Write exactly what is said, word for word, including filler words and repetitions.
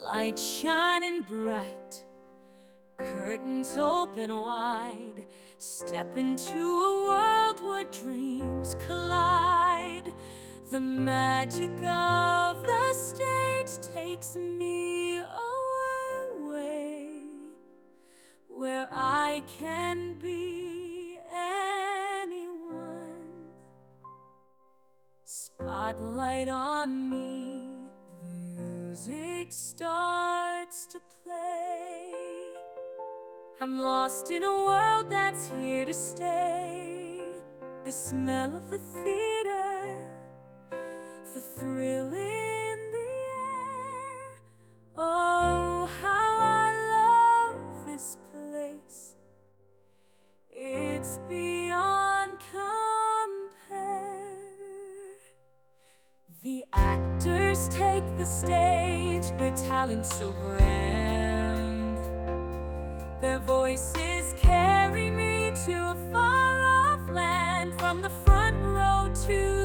light shining bright, curtains open wide. Step into a world where dreams collide. The magic of the stage takes me away, where I can be anyone. Spotlight on me, music starts to play. I'm lost in a world that's here to stay. The smell of the theater, the thrill in the air. Oh, how I love this place. It's beyond compare. The actors take the stage, their talent so grand. Their voices carry me to a far-off land, from the front row to